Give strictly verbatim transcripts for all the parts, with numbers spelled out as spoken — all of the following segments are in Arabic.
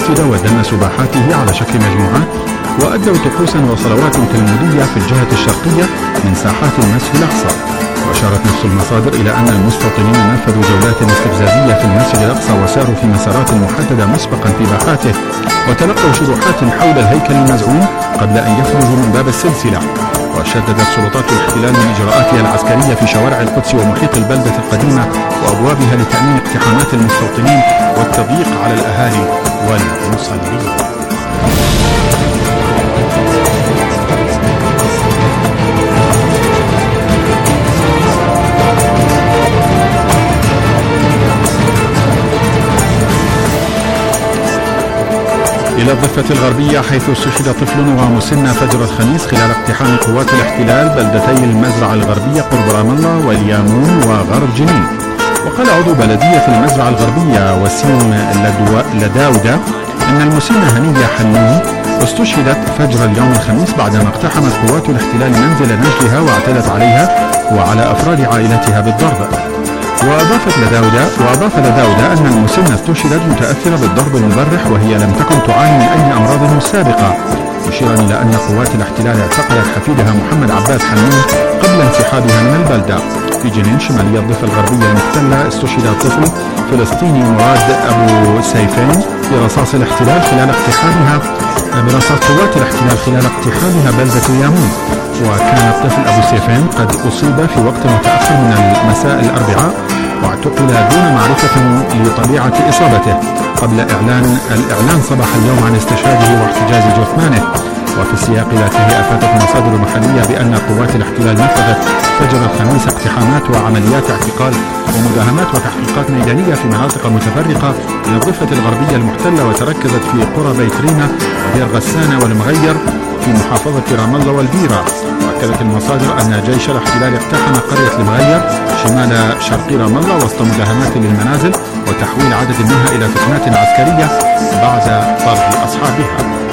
ودنسوا باحاته على شكل مجموعات وأدوا طقوسا وصلوات تلمودية في الجهة الشرقية من ساحات المسجد الأقصى. وأشارت نفس المصادر إلى أن المستوطنين نفذوا جولات استفزازية في المسجد الأقصى وساروا في مسارات محددة مسبقا في باحاته وتلقوا شروحات حول الهيكل المزعوم قبل أن يخرجوا من باب السلسلة. وشددت سلطات الاحتلال من إجراءاتها العسكرية في شوارع القدس ومحيط البلدة القديمة وأبوابها لتأمين اقتحامات المستوطنين والتضييق على الأهالي والمصلين. إلى الضفة الغربية حيث استشهد طفل ومسن فجر الخميس خلال اقتحام قوات الاحتلال بلدتي المزرعة الغربية قرب رام الله واليامون وغرب جنين. وقال عضو بلدية المزرعة الغربية وسيم لداودة إن المسنة هنية حنون استشهدت فجر اليوم الخميس بعدما اقتحمت قوات الاحتلال منزل نجلها واعتدت عليها وعلى أفراد عائلتها بالضرب. وأضافت لداودة وأضاف لداودة أن المسنة استشهدت متأثرة بالضرب المبرح وهي لم تكن تعاني من أي أمراض سابقة، مشيرا إلى أن قوات الاحتلال اعتقلت حفيدها محمد عباس حنون قبل انسحابها من البلدة. في جنين شمالية الضفة الغربية المحتلة استشهد الطفل فلسطيني مراد أبو سيفين برصاص الاحتلال خلال اقتحامها برصاص قوات الاحتلال خلال اقتحامها بلدة يامون. وكان الطفل أبو سيفين قد أصيب في وقت متأخر من المساء الأربعاء واعتقل دون معرفة لطبيعة إصابته قبل إعلان الإعلان صباح اليوم عن استشهاده واحتجاز جثمانه. وفي السياق ذاته أفادت مصادر محلية بأن قوات الاحتلال نفذت فجر الخميس اقتحامات وعمليات اعتقال ومداهمات وتحقيقات ميدانية في مناطق متفرقة من الضفة الغربية المحتلة وتركزت في قرى بيت ريمة ودير غسانة والمغير في محافظة رام الله والبيرة. وأكدت المصادر أن جيش الاحتلال اقتحم قرية المغير شمال شرق رام الله وسط مداهمات للمنازل وتحويل عدد منها إلى فتنات عسكرية بعد طرد أصحابها.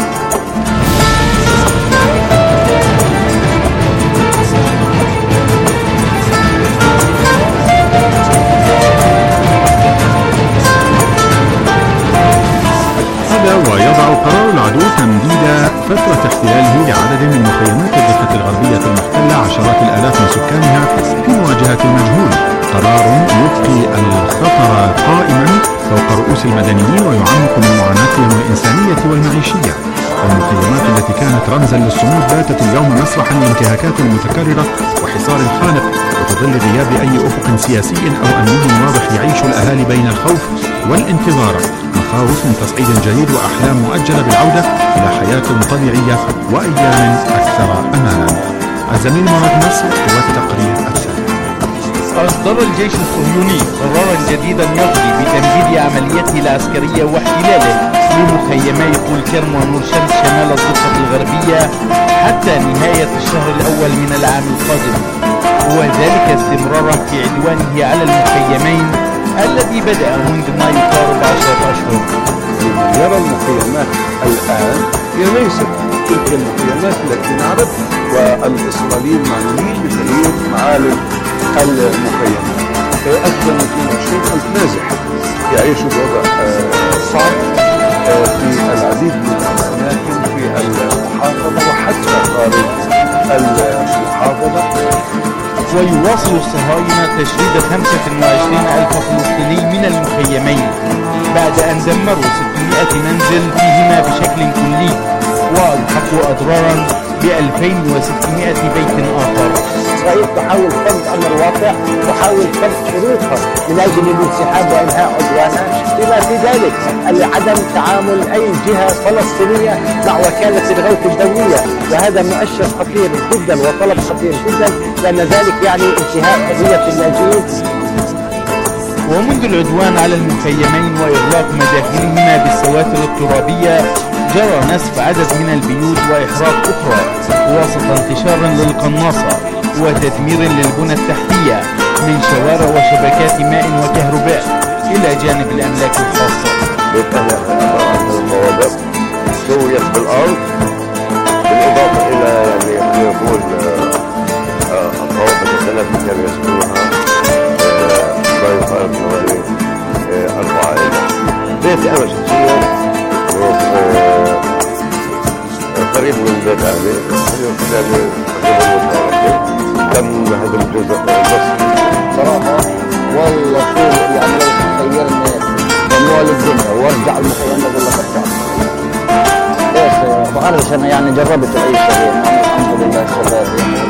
ويضع قرار العدو تمديد فترة احتلاله لعدد من مخيمات الضفة الغربية المحتلة عشرات الآلاف من سكانها في مواجهة المجهول. قرار يبقي الخطر قائما فوق رؤوس المدنيين ويعمق من معاناتهم الإنسانية والمعيشية. والمخيمات التي كانت رمزا للصمود باتت اليوم مسرحا لانتهاكات متكررة وحصار خانق وتظل غياب أي أفق سياسي أو أمني واضح يعيش الأهالي بين الخوف والانتظار، مخاوف من تصعيد جديد وأحلام مؤجلة بالعودة إلى حياة طبيعية وأيام أكثر أمانا. الزميل مراد نصر والتقرير التالي. أصدر الجيش الصهيوني قرارا جديدا يقضي بتمديد عملياته العسكرية واحتلاله لمخيمي طول كرم ونور شمس شمال الضفة الغربية حتى نهاية الشهر الأول من العام القادم، وذلك استمرارا في عدوانه على المخيمين الذي بدأ منذ ما يقارب عشرة أشهر. يرى المخيمات الآن هي ليست تلك المخيمات التي نعرف، والإسرائيليين معنيين بتغيير معالم المخيمات. أكثر من اثنين وعشرين ألف نازح يعيشوا بوضع صعب في العديد من الأماكن في المحافظة وحتى خارج المحافظة. ويواصل الصهاينة تشريد خمسة وعشرين ألف فلسطيني من المخيمين بعد أن دمروا ستمائة منزل فيهما بشكل كلي وألحقوا أضرارا بألفين وستمائة بيت آخر. إسرائيل تحاول فرض أمر الواقع، تحاول فرض شروطها من أجل الانسحاب وإنهاء عدوانها، بما في ذلك عدم تعامل أي جهة فلسطينية مع وكالة الغوث الدولية، وهذا مؤشر خطير جدا وطلب خطير جدا لأن ذلك يعني انتهاء قضية اللاجئين. ومنذ العدوان على المخيمين وإغلاق مداخلهما بالسواتر الترابية جرى نسف عدد من البيوت وإحراق أخرى وسط انتشار للقناصة وتدمير للبنى التحتية من شوارع وشبكات ماء وكهرباء إلى جانب الأملاك الخاصة. المواد سويت بالأرض بالإضافة إلى يعني يقول الروابط الثلاثة كانوا يسكنونها لا يقارب حوالي أربعة عائلات. بيتي أنا شخصيا يعني تم هذا الجزء بس صراحة والله طول يعني لو تخيرني بموال الدنيا وارجع المخيم اقول لك ارجع. ايش بعرفش انا يعني جربت اي شيء الحمد لله شباب يعني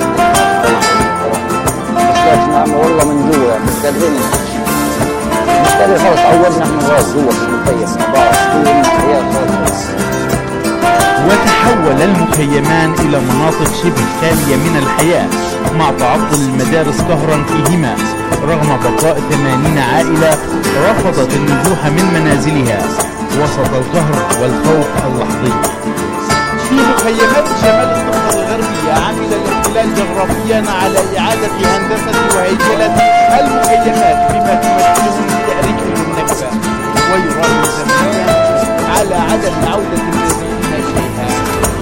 بس لكن عم والله من جوا مش قادرين مش قادرين خلص عودنا احنا راس جوا في المخيم ما بعرف كل الحياة خالص. وتحول المخيمان إلى مناطق شبه خالية من الحياة مع تعطل المدارس قهرا فيهما رغم بقاء ثمانين عائلة رفضت النزوح من منازلها وسط القهر والخوف اللحظي. في مخيمات شمال الضفة الغربية عمل الاحتلال جغرافيا على إعادة هندسة وهيكلة المخيمات بما تمثله من تأريخ النكبة ويراد زمنيا على عدم عودة الذين إليها.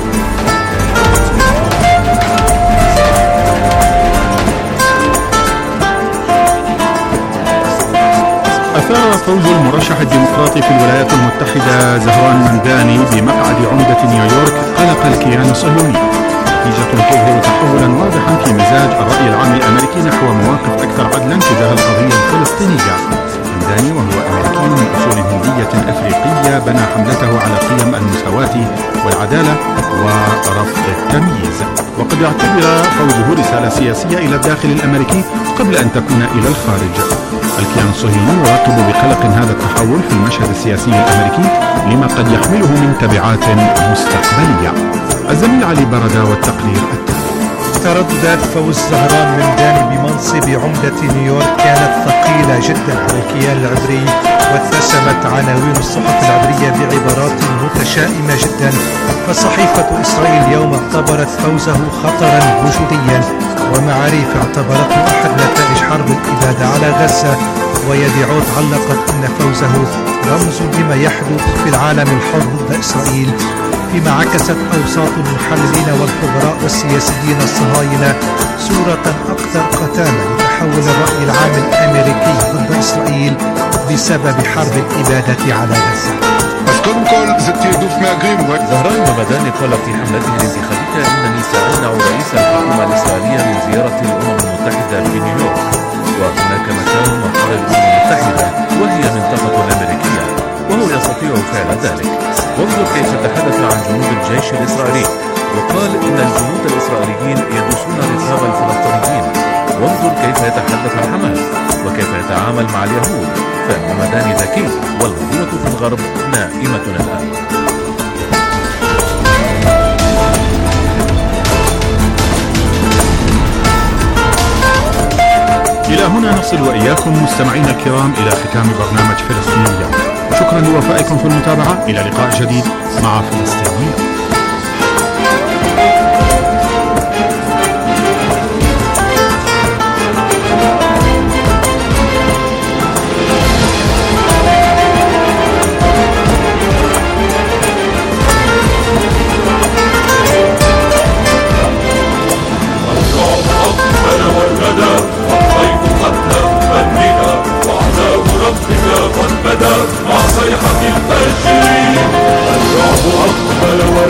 أثار فوز المرشح الديمقراطي في الولايات المتحدة زهران ممداني بمقعد عمدة نيويورك قلق الكيان الصهيوني، نتيجة تظهر تحولا واضحا في مزاج الرأي العام الأمريكي نحو مواقف أكثر عدلا تجاه القضية الفلسطينية. ممداني وهو أمريكي من أصول هندية أفريقية بنى حملته على قيم المساواة والعدالة ورفض التمييز، وقد يعتبر فوزه رسالة سياسية إلى الداخل الأمريكي قبل أن تكون إلى الخارج. الكيان الصهيوني يراقب بقلق هذا التحول في المشهد السياسي الأمريكي لما قد يحمله من تبعات مستقبلية. الزميل علي بردة والتقرير التالي. ترددات فوز زهران ممداني بمنصب عمدة نيويورك كانت ثقيلة جدا على الكيان العبري، واتسمت عناوين الصحف العبرية بعبارات متشائمة جدا. فصحيفة إسرائيل اليوم اعتبرت فوزه خطرا وجوديا، ومعاريف اعتبرته أحد نتائج حرب الإبادة على غزة، ويدعوت علقت أن فوزه رمز لما يحدث في العالم الحر ضد إسرائيل، فيما عكست أوساط المحللين والخبراء والسياسيين الصهاينة صورة أكثر قتامة لتحول الرأي العام الأمريكي ضد إسرائيل بسبب حرب الإبادة على غزة. زهران ممداني قال في حملته الانتخابية إنني سأمنع رئيس الحكومة الإسرائيلية من زيارة الأمم المتحدة في نيويورك، وهناك مكان مقر الأمم المتحدة وهي منطقة أمريكية وهو يستطيع فعل ذلك. وانظر كيف تحدث عن جنود الجيش الإسرائيلي وقال إن الجنود الإسرائيليين يدوسون رقاب الفلسطينيين. وانظر كيف يتحدث عن حماس وكيف يتعامل مع اليهود. فممداني ذكي والقوة في الغرب نائمة الآن. إلى هنا نصل وإياكم مستمعينا الكرام إلى ختام برنامج فلسطين اليوم. شكرا لوفائكم في المتابعة. إلى لقاء جديد مع فلسطين اليوم. مع صيحة الفجر الرعب أقبل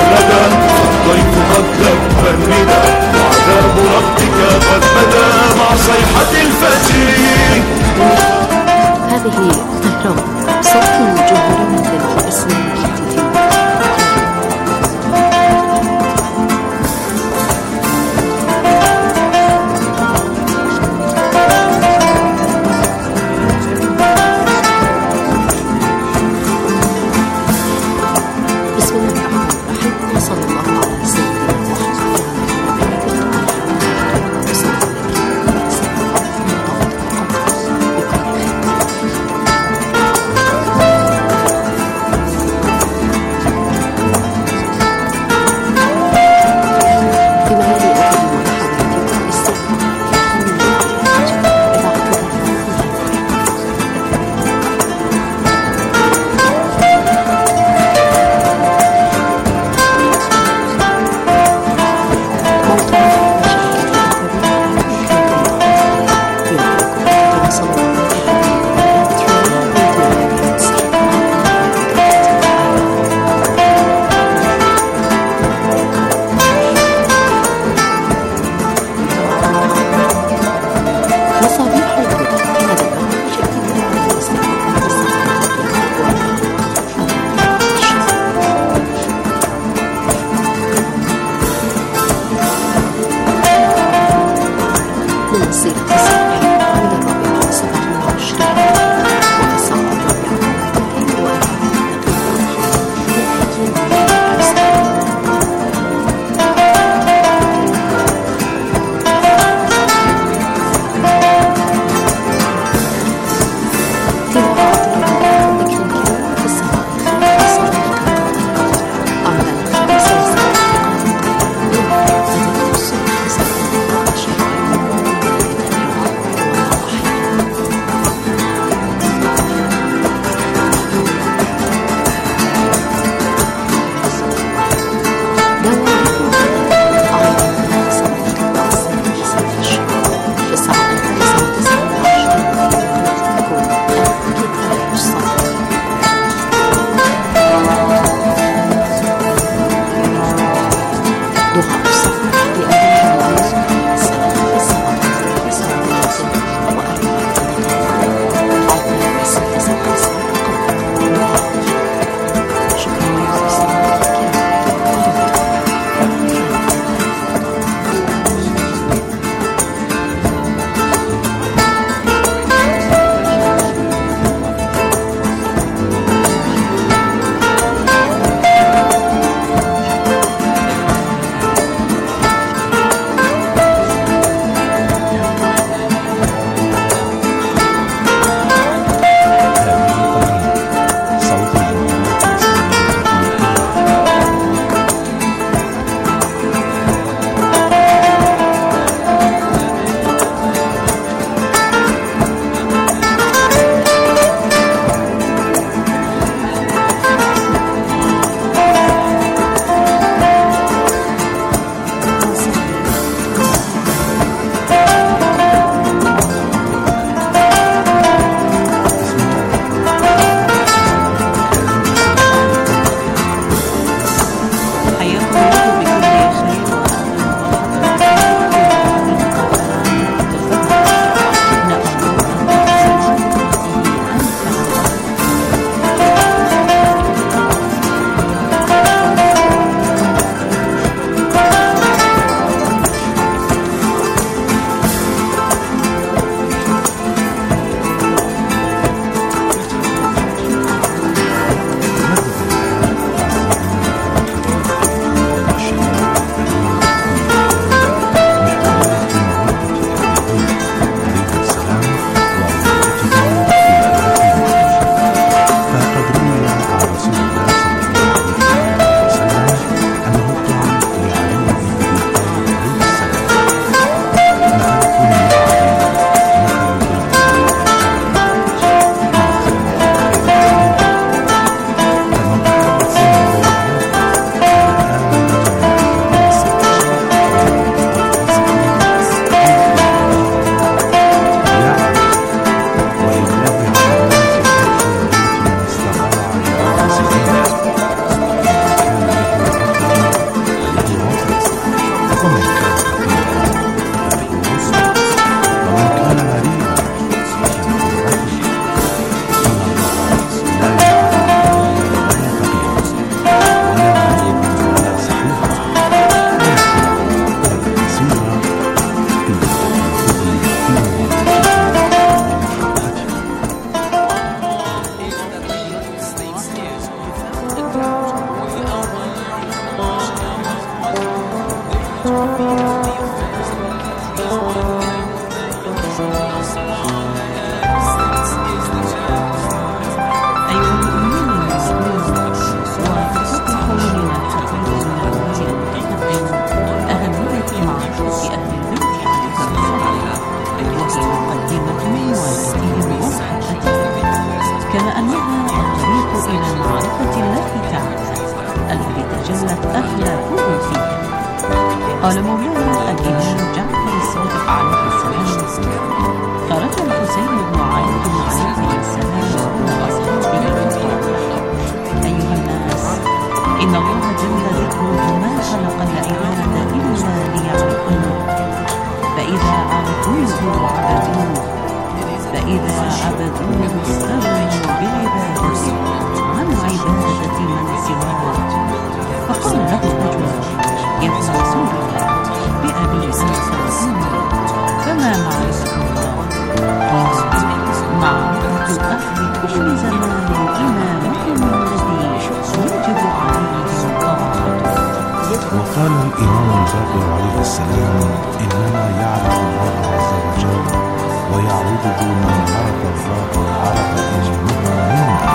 قال مولانا الإمام جعفر الصادق عليه السلام: خرج الحسين بن علي عليه السلام وأصحابه فقال: أيها الناس، إن الله جل ذكره ما خلق العباد إلا ليعرفوه، فإذا عرفوه عبدوه، فإذا عبدوه استغنوا بعبادته عن عبادة من سواه. فقال له رجل: يا ابن رسول الله، بأبي أنت وأمي، فما معرفة الله؟ قال: معرفة أهل كل زمان إمامهم الذي يجب عليهم طاعته. وقال الإمام الباقر عليه السلام: إنما يعرف الله عز وجل ويعبده من عرف الله وعرف إنه منا.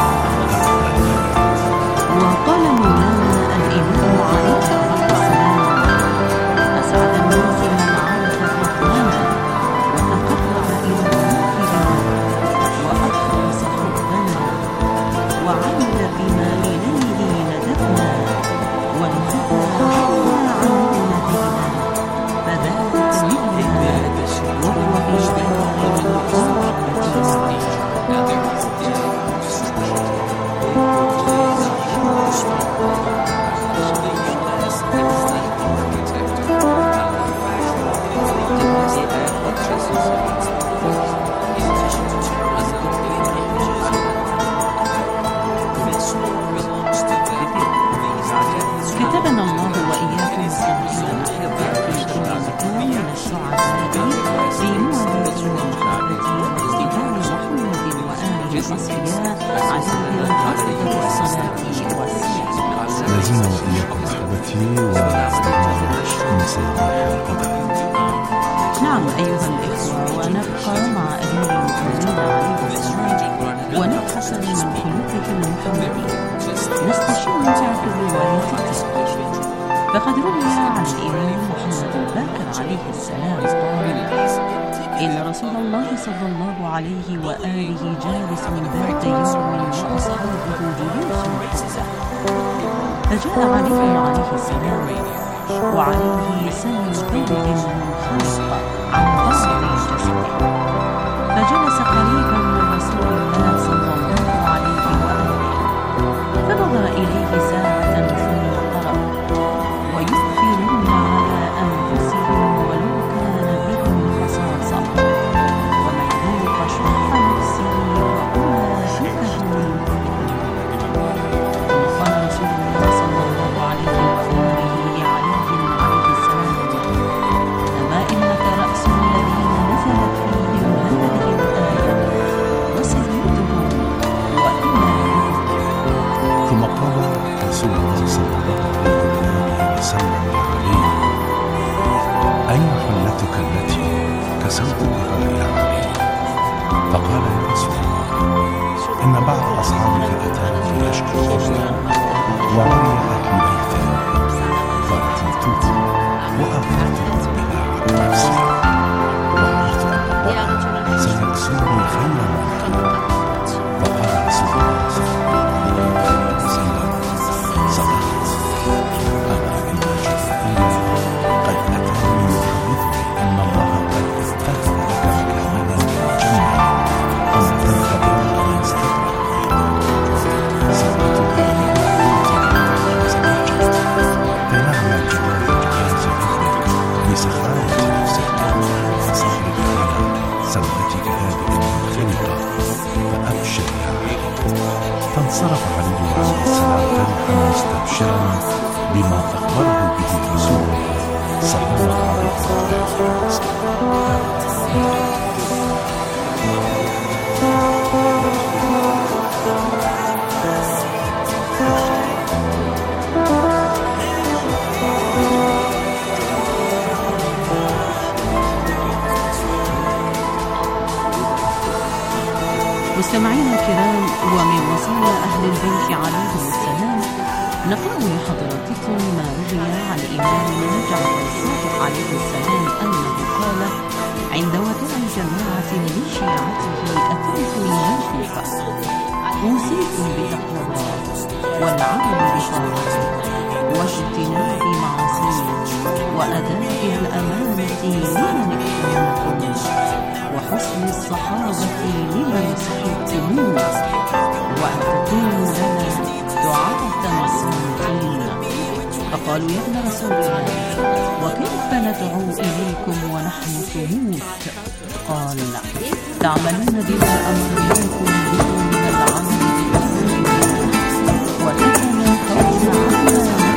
وقال مولانا الإمام عليه السلام: أسعد الناس من عرف الرحمن وتقرب إلى الله وأخلص حبنا وعمل بما إليه ندبنا وانتهى عنا عن نبينا، فذلك منا وهو بشباب المقام كتبنا الله وإياكم سلامة أحبة في كل مكان من السعداء في موالاه ومحبة واستدام محمد وآله الأصفياء عليهم أفضل الصلاة والسلام. لازلنا وإياكم أحبتي وبرنامج مصابيح القدر. نعم أيها الإخوة، ونبقى مع أمير المؤمنين عليه السلام ونبحث من خلقه المحمدي، نستشير في الرواية التالية. فقد روي عن الإمام محمد الباقر عليه السلام قال: إن رسول الله صلى الله عليه وآله جالس ذات يوم وأصحابه جلوس حوله، فجاء علي عليه السلام وعليه سن ثوب منخلق عن بعض جسده، فجلس قريبا من رسول الله صلى الله عليه وآله، فنظر إليه ساعة ثم قرأ: ويؤثرون على أنفسهم ولو كان بهم خصاصة ومن يوق شح نفسه فأولئك هم المفلحون. قال رسول الله صلى الله عليه وآله لعلي عليه السلام: أما إنك رأس الذين نزلت فيهم هذه الآية وسيدهم وإنا بهم. ثم قال رسول الله صلى الله عليه وسلم لعلي: أين حلتك التي كسوت بها يا علي؟ فقال: يا رسول الله، إن بعض أصحابك أتاني يشكو قوله وعلي أهل بيته فرتلته وأغفرته بها عن نفسي وعرفت أن الله سيكسوني خيرا منك. فقال رسول الله صلى الله عليه وسلم: صدقت، أما إن جبريل قد أتاني يحدثني أن الله قد استغفر لك مكانا في الجنة ثم تنتظر أن يستغفر سألتها زوجك فنعم الجواب جواز حبك بسخاية نفسك فصبرك على زوجتك هذه المنخلقة فأبشر يا علي. فانصرف علي عليه السلام فرحا مستبشرا بما أخبره به رسول الله صلى الله عليه وسلم. مستمعينا الكرام، ومن وصايا أهل البيت عليهم السلام نقرأ لحضراتكم ما روي عن الإمام جعفر الصادق عليه السلام أنه قال عند وداع جماعة من شيعته: أتيت من الكوفة أوصيكم بتقوى الله والعمل بطاعته واجتناب معاصيه وأداء الأمانة لمن ائتمنكم وحسن الصحابة لمن صحبتموه وأن تكونوا لنا دعاة صامتين. فقالوا يا ابن رسول الله وكيف ندعو إليكم ونحن ثموت؟ قال تعملون بما أمرناكم به من العمل بأمر الله وتتناهون عما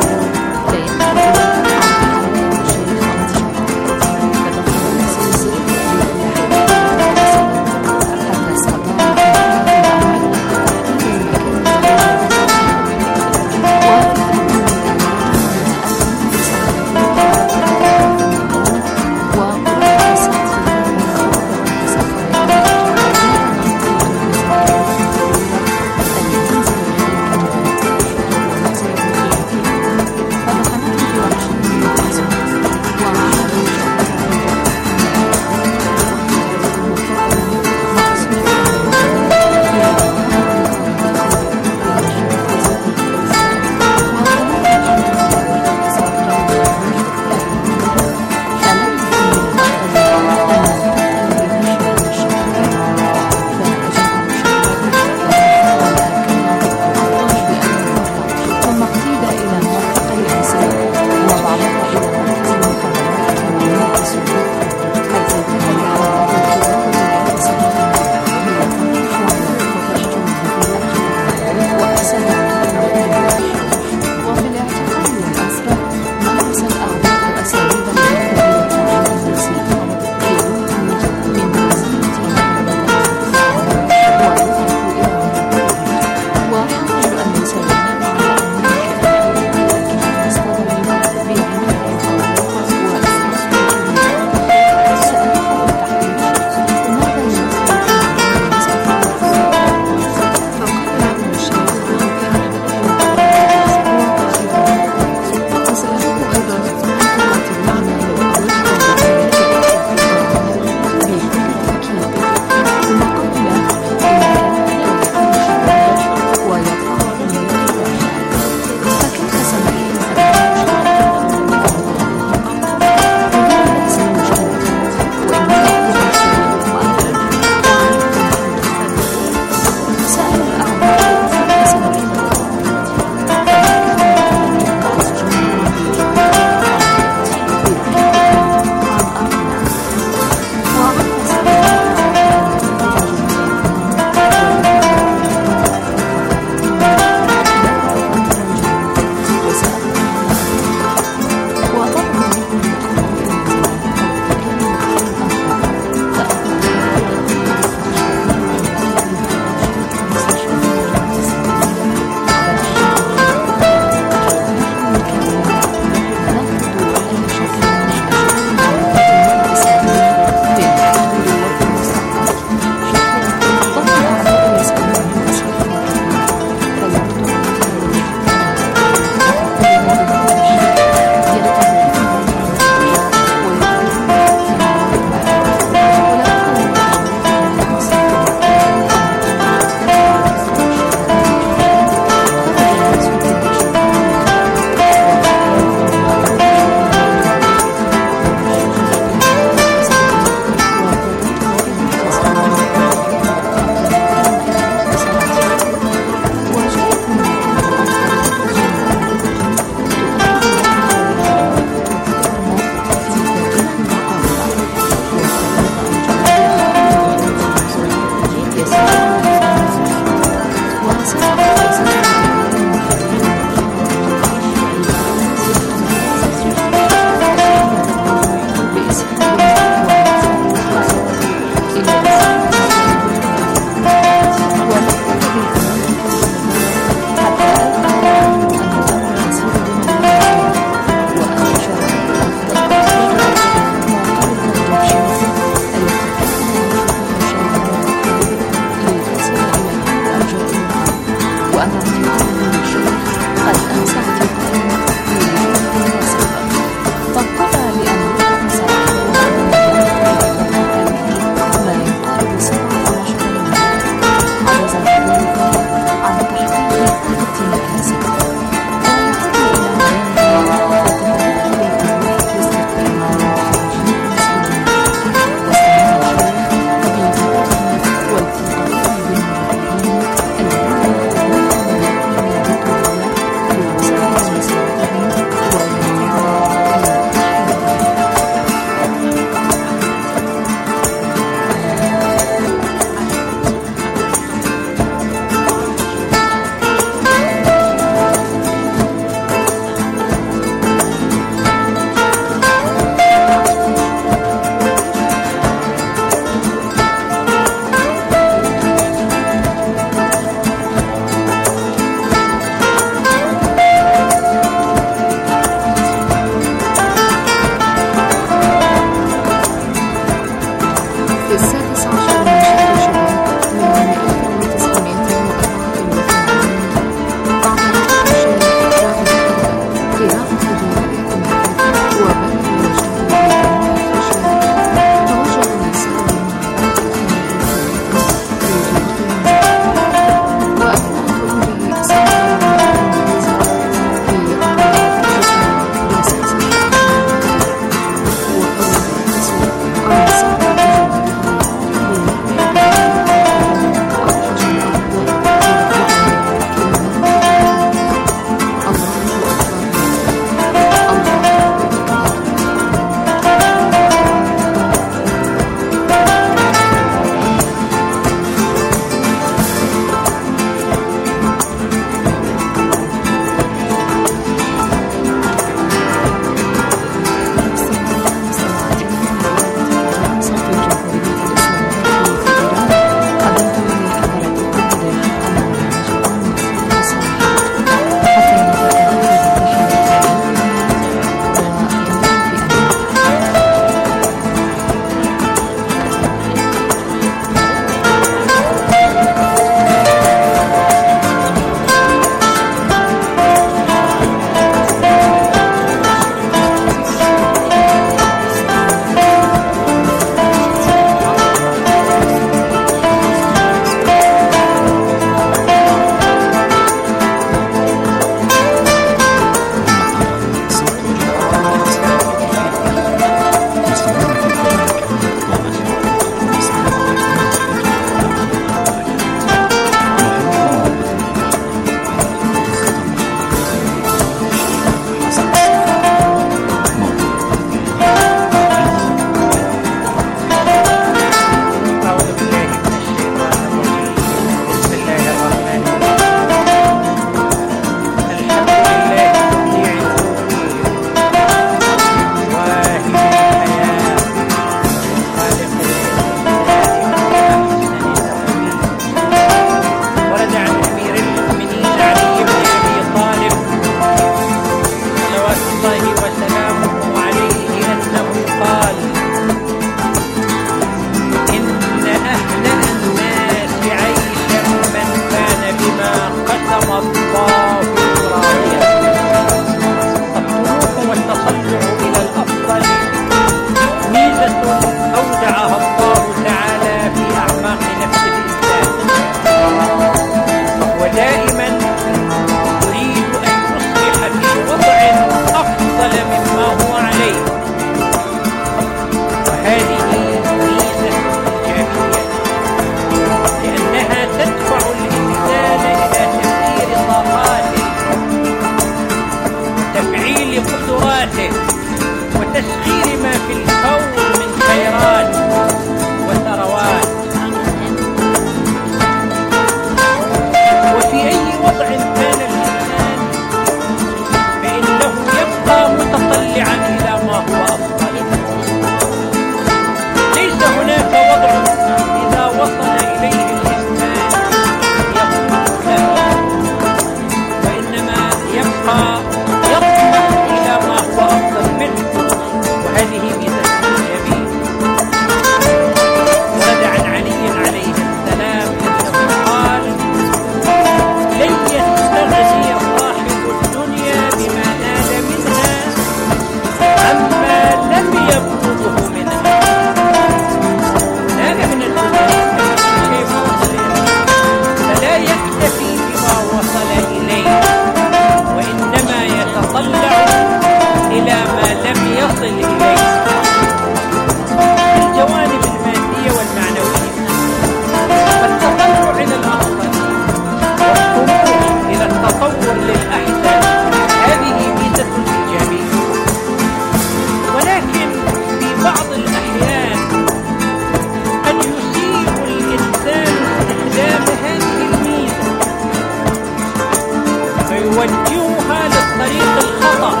يوجهها للطريق الخطأ.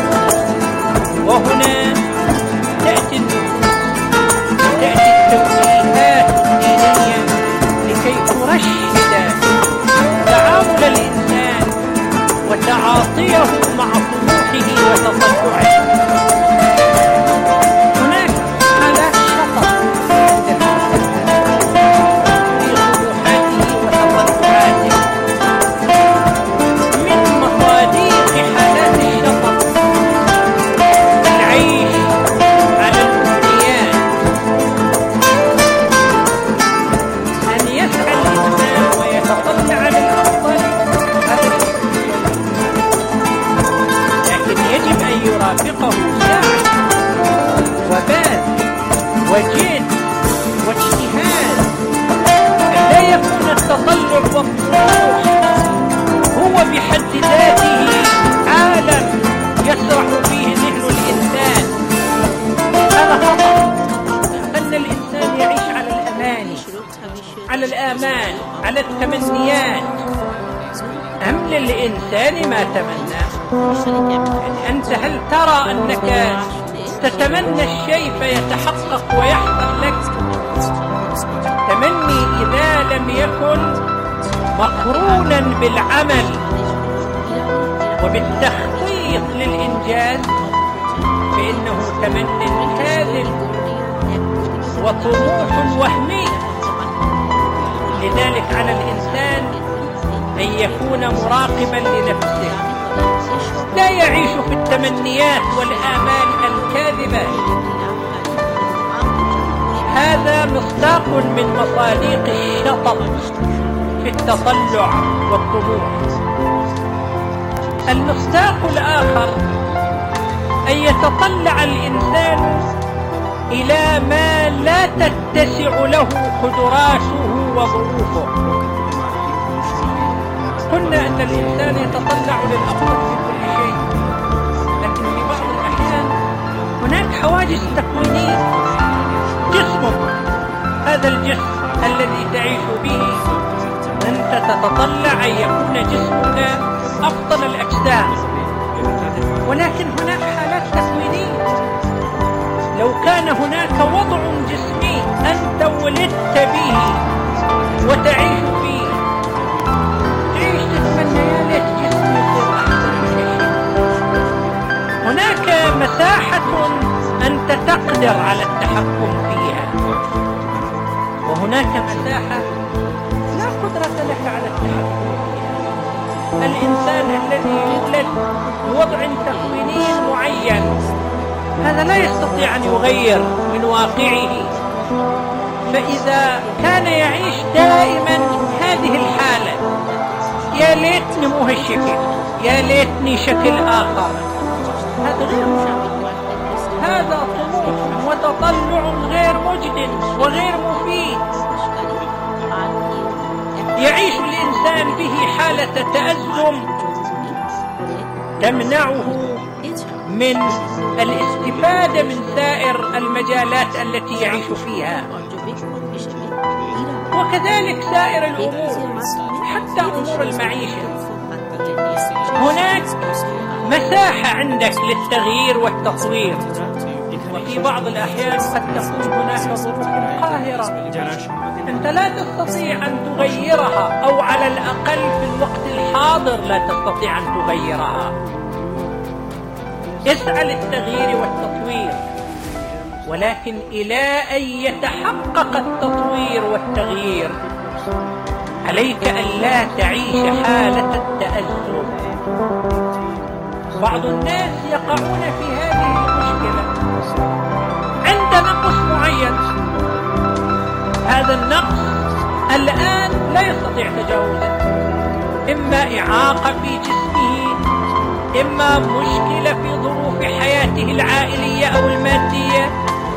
وهنا تأتي تأتي التوجيهات الدينية لكي ترشد تعامل الإنسان وتعاطيه مع طموحه وتطلعه. هناك حالات شطط في طموحاته وتطلعاته. من مصادق حالات الشطط العيش على الأمنيات، أن يسعى الإنسان ويتطلع للأفضل، لكن يجب أن يرافقه سعي وبذل وجد واجتهاد، أن لا يكون التطلع والطموح هو بحد ذاته عالم يسرح فيه ذهن الإنسان. هذا خطأ، أن الإنسان يعيش على الأماني، على الآمان، على التمنيات. أم للإنسان ما تمنى. يعني أنت هل ترى أنك تتمنى الشيء فيتحقق ويحصل لك؟ تمني إذا لم يكن مقرونا بالعمل وبالتخطيط للإنجاز فإنه تمن كاذب وطموح وهمي. لذلك على الإنسان أن يكون مراقبا لنفسه، لا يعيش في التمنيات والآمال الكاذبة. هذا مصداق من مصادق الشطط في التطلع والطموح. المصداق الآخر أن يتطلع الإنسان إلى ما لا تتسع له قدراته وظروفه. قلنا أن الإنسان يتطلع للأفضل في كل شيء، لكن في بعض الأحيان هناك حواجز تكوينية. جسمك، هذا الجسم الذي تعيش به، أنت تتطلع أن يكون جسمك أفضل الأجسام، ولكن هناك حالات تكوينية. لو كان هناك وضع جسمي أنت ولدت به وتعيش فيه، تعيش تتمنى يا ليت جسمي يكون أحسن شيء. هناك مساحة أنت تقدر على التحكم فيها، وهناك مساحة لا قدرة لك على التحكم فيها. الإنسان الذي يولد بوضع تكويني معين هذا لا يستطيع أن يغير من واقعه، فإذا كان يعيش دائما هذه الحالة، يا ليتني مو هالشكل، يا ليتني شكل آخر، هذا غير مشاهد، هذا طموح وتطلع غير مجد وغير مفيد. يعيش الإنسان به حالة تأزم تمنعه من الاستفادة من سائر المجالات التي يعيش فيها، وكذلك سائر الأمور حتى أمور المعيشة. هناك مساحة عندك للتغيير والتطوير، وفي بعض الأحيان قد تكون هناك ظروف قاهرة أنت لا تستطيع أن تغيرها، أو على الأقل في الوقت الحاضر لا تستطيع أن تغيرها. اسعى للتغيير والتطوير، ولكن إلى أن يتحقق التطوير والتغيير عليك أن لا تعيش حالة التأزم. بعض الناس يقعون في هذه المشكلة، عند نقص معين، هذا النقص الآن لا يستطيع تجاوزه، إما إعاقة في جسمه، إما مشكلة في ظروف حياته العائلية أو المادية،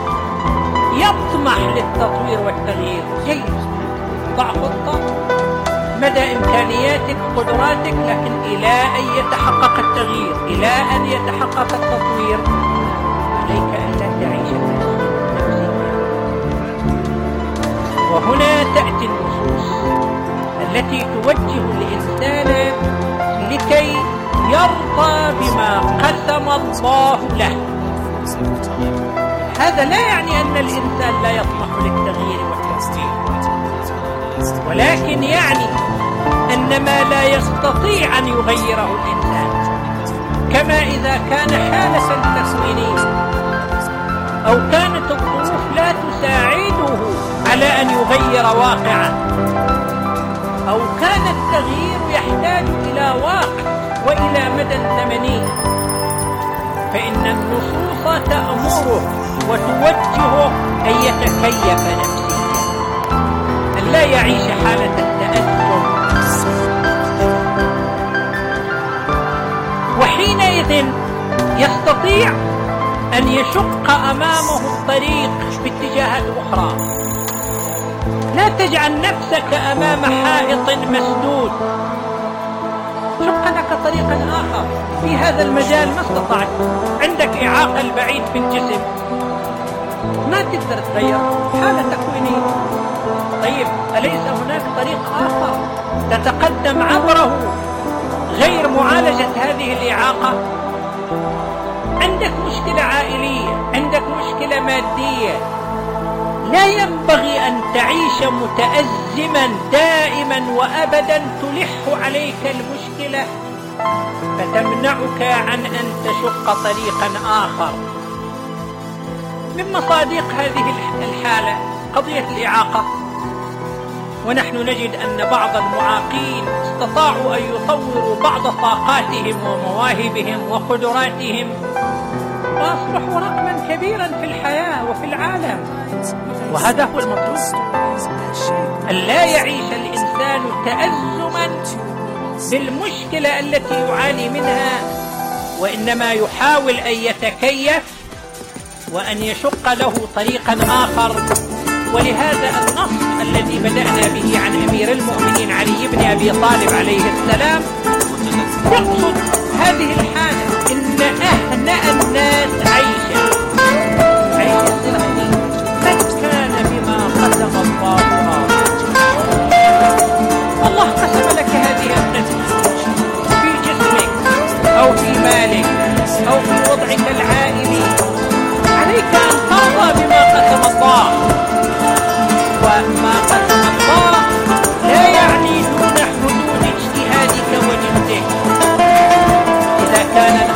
يطمح للتطوير والتغيير. جيد، ضع خطة مدى إمكانياتك وقدراتك، لكن إلى أن يتحقق التغيير، إلى أن يتحقق التطوير عليك أن لا تعيش نفسك. وهنا تأتي النصوص التي توجه الإنسان في لكي يرضى بما قسم الله له. هذا لا يعني أن الإنسان لا يطمح للتغيير والتحسين، ولكن يعني أن ما لا يستطيع أن يغيره الإنسان، كما إذا كان حالة تكوينية أو كانت الظروف لا تساعده على أن يغير واقعا، أو كان التغيير يحتاج إلى واقع وإلى مدى زمني، فإن النصوص تأمره وتوجهه أن يتكيف نفسيا، أن لا يعيش حالة التأثم. وحينئذ يستطيع أن يشق أمامه الطريق باتجاهات أخرى. لا تجعل نفسك أمام حائط مسدود، شق لك طريقا آخر في هذا المجال. ما استطعت، عندك إعاقة البعيد في الجسم، ما تقدر تغير حالة تكوينية. طيب أليس هناك طريق آخر تتقدم عبره غير معالجة هذه الإعاقة؟ عندك مشكلة عائلية، عندك مشكلة مادية، لا ينبغي أن تعيش متأزما دائما وأبدا تلح عليك المشكلة فتمنعك عن أن تشق طريقا آخر. من مصادق هذه الحالة قضية الإعاقة، ونحن نجد أن بعض المعاقين استطاعوا أن يطوروا بعض طاقاتهم ومواهبهم وقدراتهم وأصبحوا رقما كبيرا في الحياة وفي العالم، وهذا هو المطلوب. أن لا يعيش الإنسان تأزما بالمشكلة التي يعاني منها، وإنما يحاول أن يتكيف وأن يشق له طريقا آخر. ولهذا النص الذي بدأنا به عن أمير المؤمنين علي بن أبي طالب عليه السلام يقصد هذه الحالة، إن أهنأ الناس عيشا عيش السلامين من كان بما قسم الله راضيا. الله قسم لك هذه القسمة في جسمك أو في مالك أو في وضعك العائلي، عليك أن ترضى بما قسم الله. وما قسم الله لا يعني دون حدود اجتهادك وجهدك. إذا كان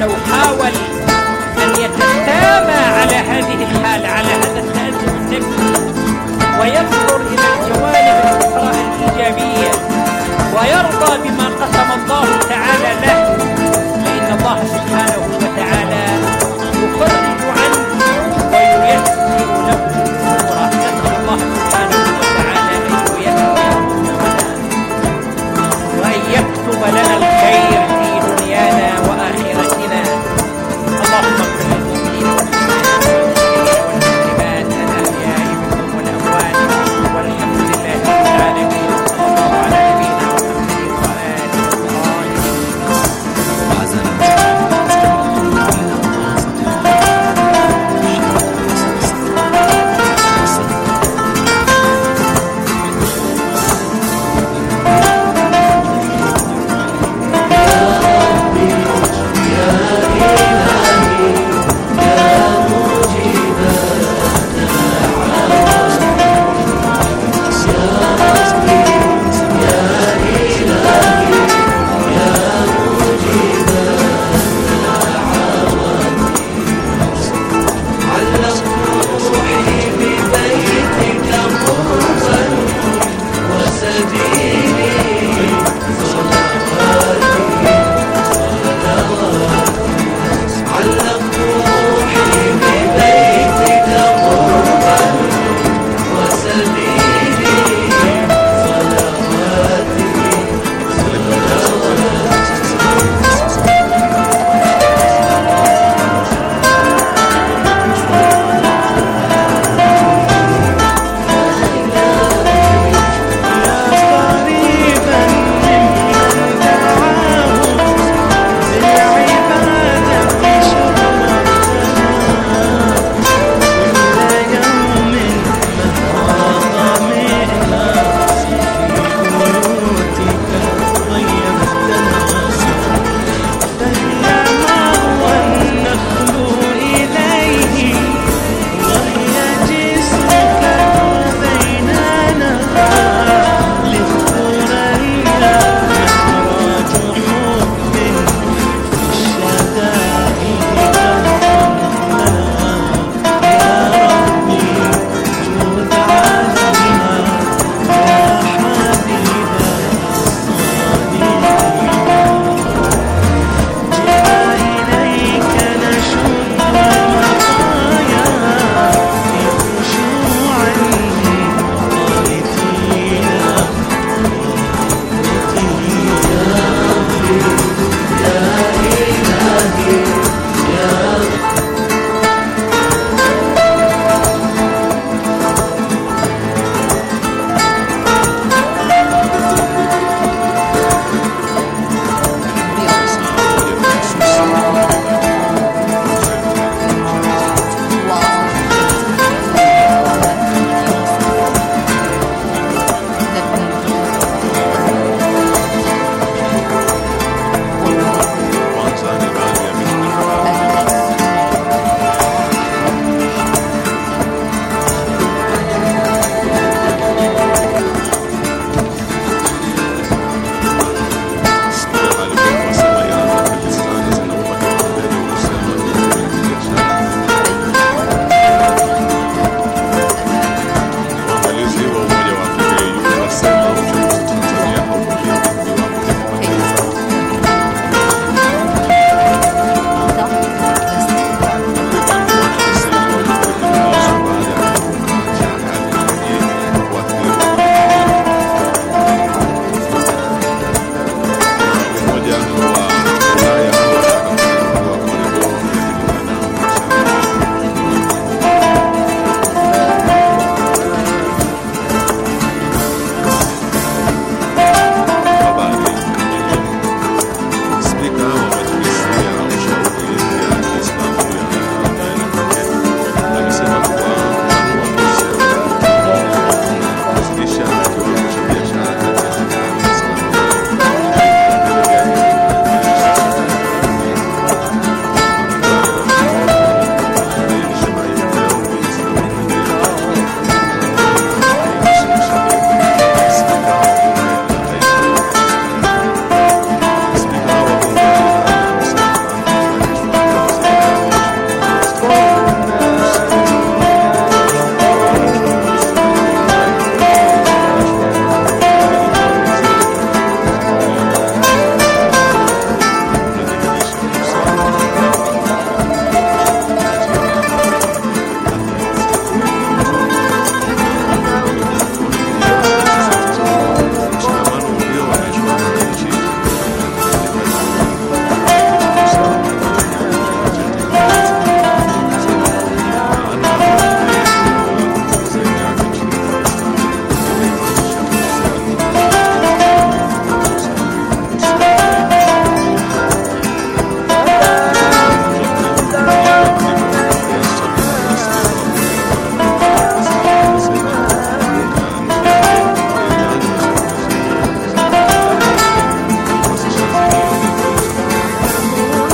لو حاول أن يتسامى على هذه الحالة، على هذا التأزم النفسي، وينظر إلى الجوانب الأخرى الإيجابية ويرضى بما قسم الله تعالى له، فإن الله سبحانه